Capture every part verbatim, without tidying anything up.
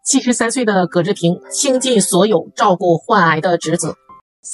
七十三岁的葛志平倾尽所有照顾患癌的侄子。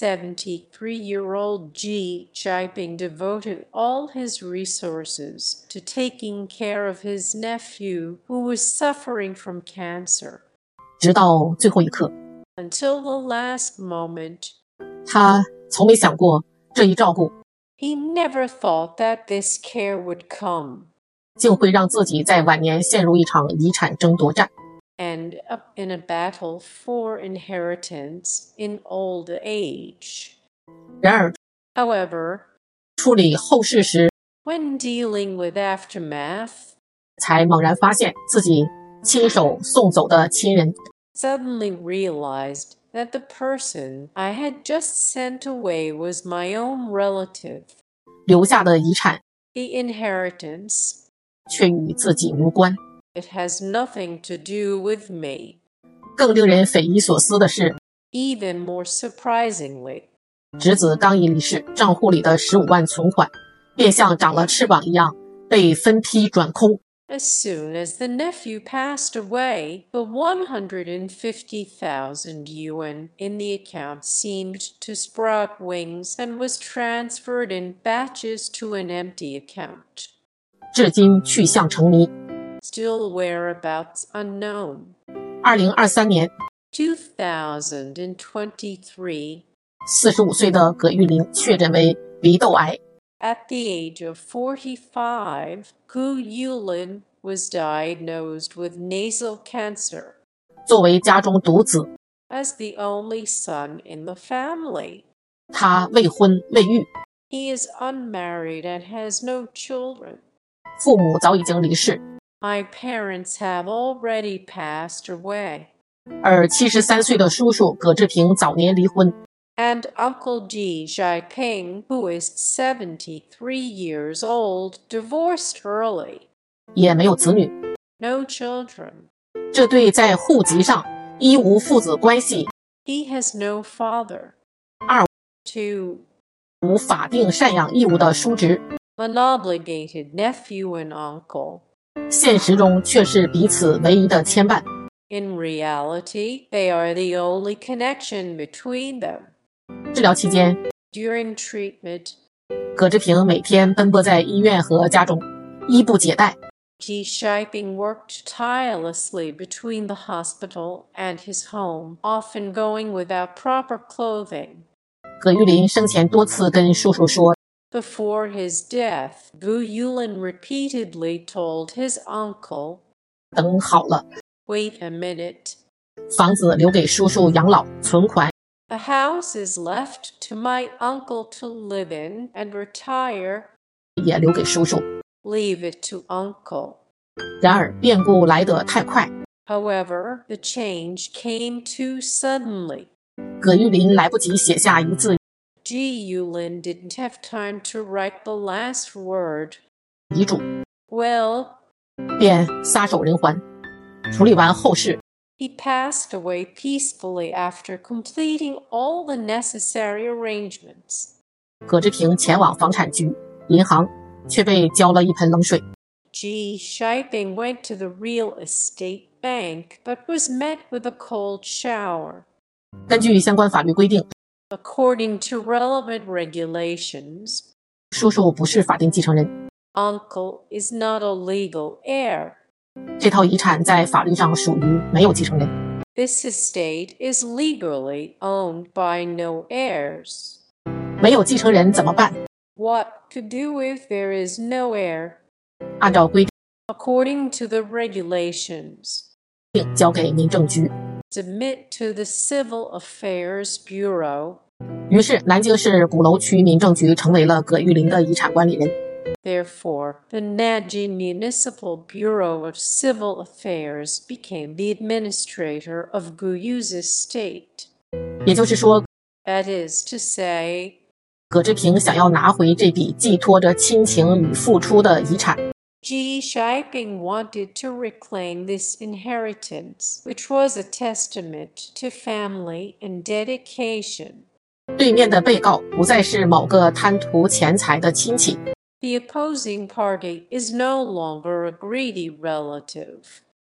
seventy-three-year-old G. Shiping devoted all his resources to taking care of his nephew who was suffering from cancer. 直到最后一刻 Until the last moment, 他从没想过这一照顾 he never thought that this care would come. 竟会让自己在晚年陷入一场遗产争夺战。 And up in a battle for inheritance in old age. 然而 However, 处理后事时 when dealing with aftermath, 才猛然发现自己亲手送走的亲人 suddenly realized that the person I had just sent away was my own relative. 留下的遗产 The inheritance, 却与自己无关。 it has nothing to do with me. 更令人匪夷所思的是 Even more surprisingly, 侄子刚一离世，账户里的十五万存款便像长了翅膀一样被分批转空。 as soon as the nephew passed away, the one hundred fifty thousand yuan in the account seemed to sprout wings and was transferred in batches to an empty account. 至今去向成谜。 Still whereabouts unknown. 二零二三年 two thousand twenty-three, 四十五岁的葛玉林确诊为鼻窦癌。 at the age of forty-five, Gu Yulin was diagnosed with nasal cancer. 作为家中独子， As the only son in the family, 他未婚未育， he is unmarried and has no children. 父母早已经离世， My parents have already passed away. 而七十三岁的叔叔葛志平早年离婚， And Uncle G. Xiaoping, who is seventy-three years old, divorced early. 也没有子女。 No children. 这对在户籍上一无父子关系， He has no father. 二 Two, 无法定赡养义务的叔侄， an obligated nephew and uncle. 现实中却是彼此唯一的牵绊。 In reality, they are the only connection between them. 治疗期间， During treatment, 葛志平每天奔波在医院和家中，衣不解带。 G. Shiping worked tirelessly between the hospital and his home, often going without proper clothing. 葛玉林生前多次跟叔叔说， Before his death, Gu Yulin repeatedly told his uncle, 等好了， "Wait a minute. 房子留给叔叔养老，存款 The house is left to my uncle to live in and retire. 也留给叔叔。 Leave it to uncle." 然而变故来得太快， However, the change came too suddenly. 葛玉林来不及写下一字 G. Yulin didn't have time to write the last word. 遗嘱， Well, 便撒手人寰。处理完后事， he passed away peacefully after completing all the necessary arrangements. 葛志平前往房产局、银行，却被浇了一盆冷水。 G. Shiping went to the real estate bank, but was met with a cold shower. 根据相关法律规定， According to relevant regulations, 叔叔不是法定继承人， uncle is not a legal heir. 这套遗产在法律上属于没有继承人。 This estate is legally owned by no heirs. 没有继承人怎么办？ What to do if there is no heir? 按照规 According to the regulations, 定交给民政局。 submit to the Civil Affairs Bureau. 于是，南京市鼓楼区民政局成为了葛玉林的遗产管理人。 Therefore, the Nanjing Municipal Bureau of Civil Affairs became the administrator of Gu Yu's estate. 也就是说， That is to say, 葛志平想要拿回这笔寄托着亲情与付出的遗产。 G. Shiping wanted to reclaim this inheritance, which was a testament to family and dedication. 对面的被告不再是某个贪图钱财的亲戚， The opposing party is no longer a greedy relative.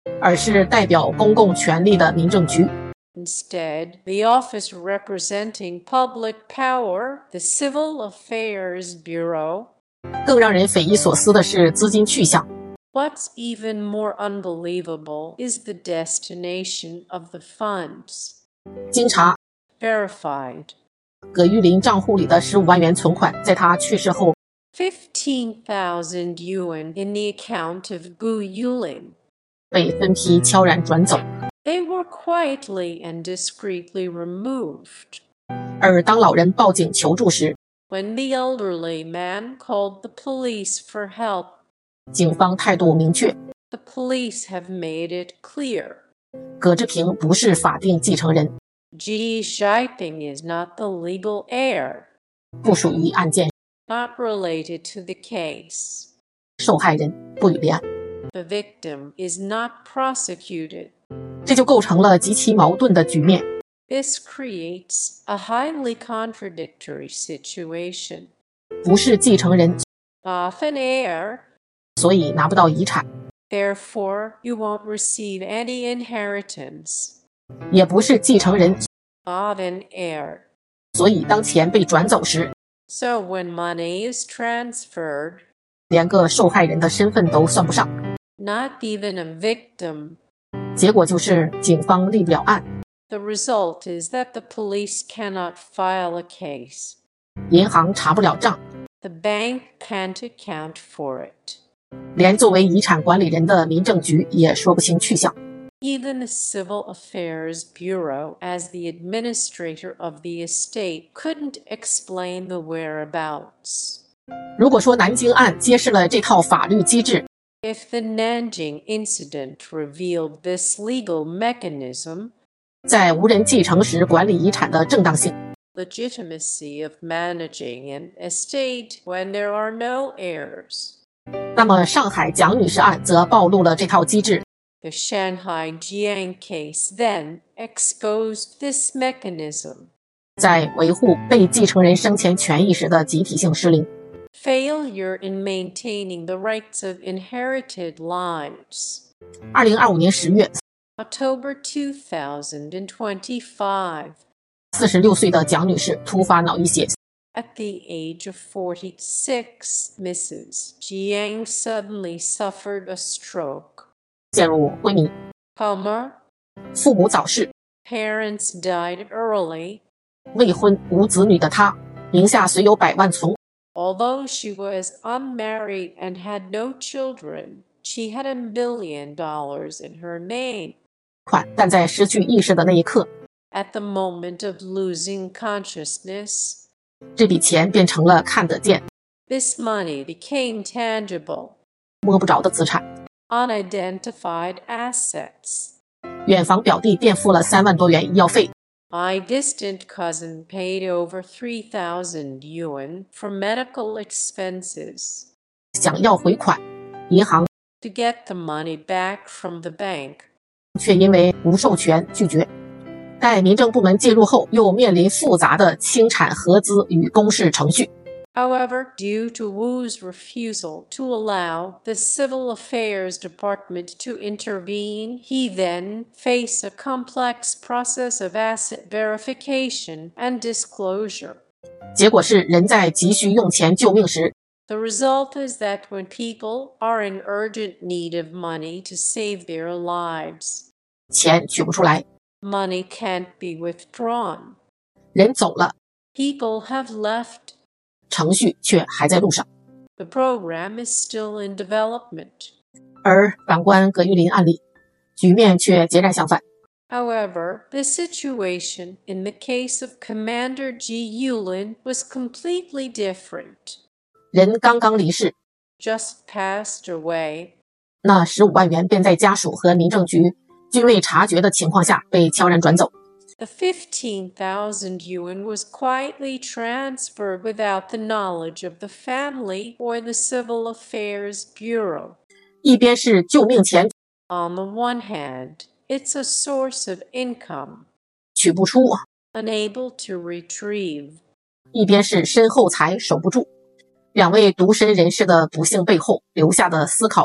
而是代表公共权力的民政局。 Instead, the office representing public power, the Civil Affairs Bureau. 更让人匪夷所思的是资金去向。 What's even more unbelievable is the destination of the funds. 经查 Verified. 葛玉林账户里的十五万元存款，在他去世后 fifteen thousand yuan in the account of Gu Yulin. 被分批悄然转走。 They were quietly and discreetly removed. 而当老人报警求助时， When the elderly man called the police for help, 警方态度明确， the police have made it clear. 葛志平不是法定继承人， Ji Xiaoping is not the legal heir, 不属于案件， not related to the case. 受害人不予立案。 The victim is not prosecuted. 这就构成了极其矛盾的局面。 This creates a highly contradictory situation. 不是继承人， Of an heir, 所以拿不到遗产； therefore you won't receive any inheritance. 也不是继承人， Of an heir. 所以当钱被转走时， So when money is transferred, 连个受害人的身份都算不上。 not even a victim, 结果就是警方立不了案， the result is that the police cannot file a case. 银行查不了账， The bank can't account for it. 连作为遗产管理人的民政局也说不清去向。 Even the Civil Affairs Bureau, as the administrator of the estate, couldn't explain the whereabouts. 如果说南京案揭示了这套法律机制， If the Nanjing incident revealed this legal mechanism, 在无人继承时管理遗产的正当性， legitimacy of managing an estate when there are no heirs, 那么上海蒋女士案则暴露了这套机制。 the Shanghai Jiang case then exposed this mechanism. 在维护被继承人生前权益时的集体性失灵。 Failure in maintaining the rights of inherited lives. 二零二五年十月， October two thousand twenty-five. 四十六岁的蒋女士突发脑溢血， At the age of forty-six, Missus Jiang suddenly suffered a stroke. 陷入昏迷， Coma. 父母早逝， Parents died early. 未婚无子女的她，名下虽有百万存 Although she was unmarried and had no children, she had a million dollars in her name. 款，但在失去意识的那一刻， At the moment of losing consciousness, 这笔钱变成了看得见、 this money became tangible, 摸不着的资产。 unidentified assets. 远房表弟垫付了三万多元医药费， My distant cousin paid over three thousand yuan for medical expenses 想要回款，银行 to get the money back from the bank. 却因为无授权拒绝。待民政部门介入后，又面临复杂的清产核资与公示程序。 However, due to Wu's refusal to allow the Civil Affairs Department to intervene, he then faced a complex process of asset verification and disclosure. 结果是人在急需用钱救命时， The result is that when people are in urgent need of money to save their lives, 钱取不出来， money can't be withdrawn. 人走了， People have left. 程序却还在路上。 The program is still in development. 而反观葛玉林案例，局面却截然相反。 However, the situation in the case of Commander Ji Yulin was completely different. 人刚刚离世， Just passed away. 那十五万元便在家属和民政局均未察觉的情况下被悄然转走。 The fifteen thousand yuan was quietly transferred without the knowledge of the family or the Civil Affairs Bureau. 一边是救命钱 On the one hand, it's a source of income, 取不出， unable to retrieve. 一边是身后财守不住。两位独身人士的不幸背后留下的思考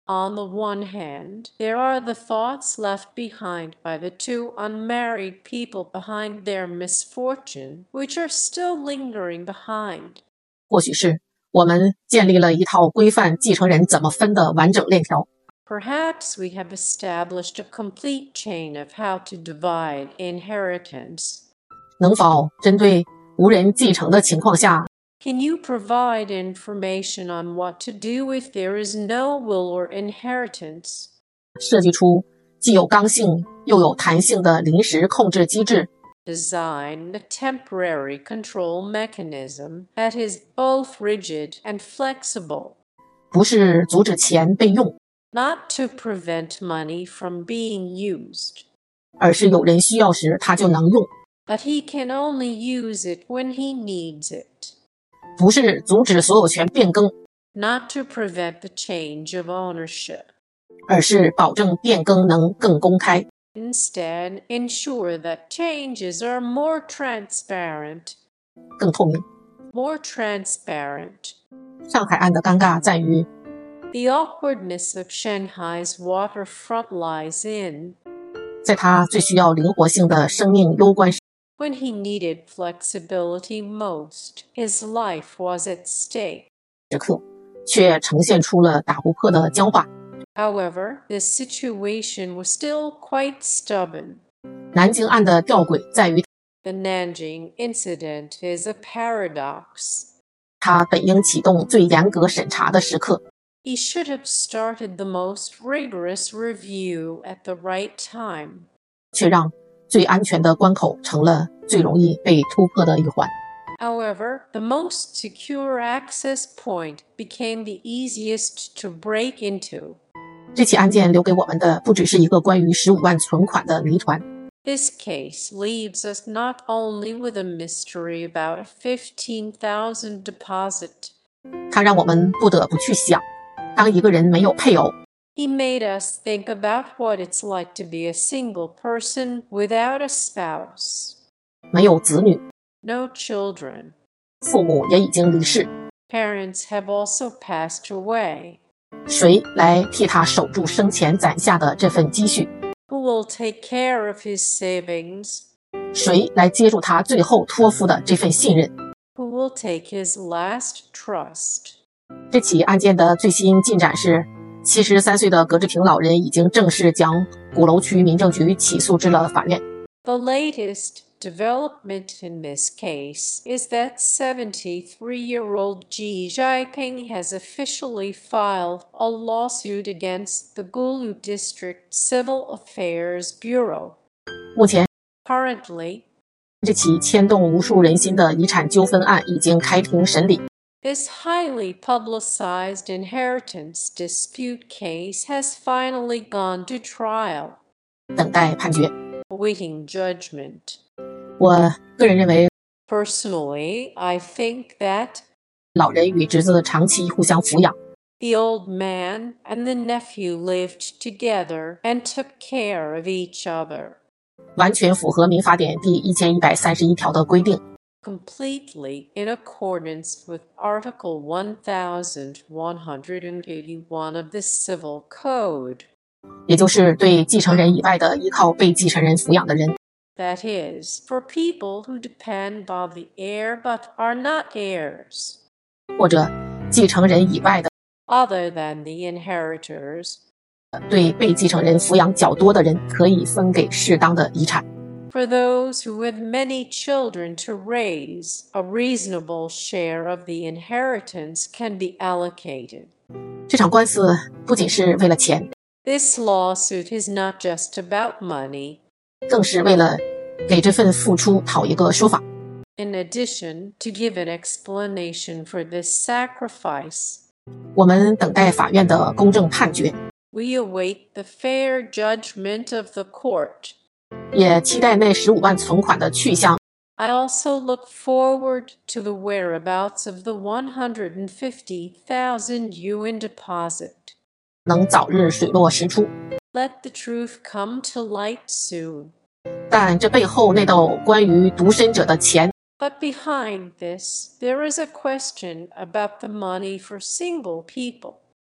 On the one hand, there are the thoughts left behind by the two unmarried people behind their misfortune, which are still lingering behind. 或许是我们建立了一套规范继承人怎么分的完整链条。 Perhaps we have established a complete chain of how to divide inheritance. 能否针对无人继承的情况下 Can you provide information on what to do if there is no will or inheritance? 设计出既有刚性又有弹性的临时控制机制？ Design a temporary control mechanism that is both rigid and flexible. 不是阻止钱被用， Not to prevent money from being used, 而是有人需要时他就能用。 but he can only use it when he needs it. 不是阻止所有权变更， Not to prevent the change of ownership. 而是保证变更能更公开。 Instead, ensure that changes are more transparent. 更透明。 More transparent. 上海岸的尴尬在于， The awkwardness of Shanghai's waterfront lies in 在他最需要灵活性的生命攸关时， when he needed flexibility most, his life was at stake. 时刻却呈现出了打不破的僵化。 However, this situation was still quite stubborn. 南京案的吊诡在于， The Nanjing incident is a paradox. 他本应启动最严格审查的时刻， He should have started the most rigorous review at the right time. 却让最安全的关口成了最容易被突破的一环。 However, the most secure access point became the easiest to break into. 这起案件留给我们的不只是一个关于十五万存款的谜团， This case leaves us not only with a mystery about a fifteen thousand deposit. 它让我们不得不去想，当一个人没有配偶， He made us think about what it's like to be a single person without a spouse. 没有子女， No children. 父母也已经离世， Parents have also passed away. 谁来替他守住生前攒下的这份积蓄？ Who will take care of his savings? 谁来接住他最后托付的这份信任？ Who will take his last trust? 这起案件的最新进展是，七十三岁的葛志平老人已经正式将鼓楼区民政局起诉至了法院。 The latest development in this case is that seventy-three-year-old Ji Zhaiping has officially filed a lawsuit against the Gulu District Civil Affairs Bureau. 目前， Currently, 这起牵动无数人心的遗产纠纷案已经开庭审理。 this highly publicized inheritance dispute case has finally gone to trial, 等待判决。 awaiting judgment. 我个人认为， Personally, I think that 老人与侄子长期互相抚养， the old man and the nephew lived together and took care of each other, 完全符合民法典第一千一百三十一条的规定。 completely in accordance with Article one thousand one hundred eighty-one of the Civil Code. 也就是对继承人以外的依靠被继承人抚养的人， That is, for people who depend on the heir but are not heirs, 或者继承人以外的 other than the inheritors, 对被继承人抚养较多的人，可以分给适当的遗产。 for those who have many children to raise, a reasonable share of the inheritance can be allocated. 这场官司不仅是为了钱， This lawsuit is not just about money. 更是为了给这份付出讨一个说法。 In addition, to give an explanation for this sacrifice, 我们等待法院的公正判决， we await the fair judgment of the court. 也期待那十五万存款的去向。 I also look forward to the whereabouts of the one hundred fifty thousand yuan deposit. 能早日水落石出。 Let the truth come to light soon. 但这背后那道关于独身者的钱， But behind this, there is a question about the money for single people.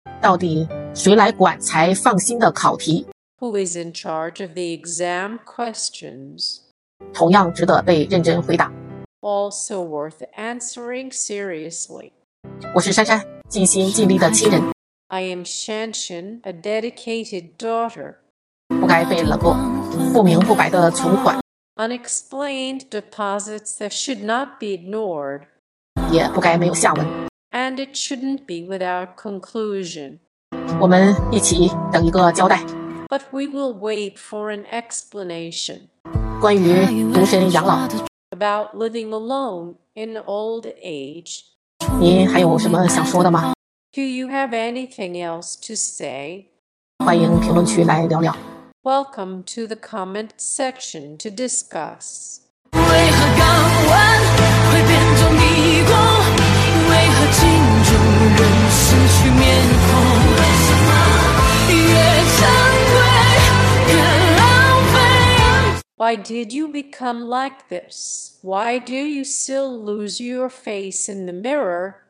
到底谁来管才放心的考题？ Who is in charge of the exam questions? 同样值得被认真回答。 Also worth answering seriously. 我是珊珊，尽心尽力的亲人， I am Shanshan, a dedicated daughter. 不该被冷落，不明不白的存款 Unexplained deposits that should not be ignored, 也不该没有下文。 and it shouldn't be without conclusion. 我们一起等一个交代。 But we will wait for an explanation 关于独身养老， about living alone in old age. 您还有什么想说的吗？ Do you have anything else to say? 欢迎评论区来聊聊。 Welcome to the comment section to discuss. 为何港湾会变作迷宫？为何镜中人失去面孔？为什么越珍贵越浪费？ Why did you become like this? Why do you still lose your face in the mirror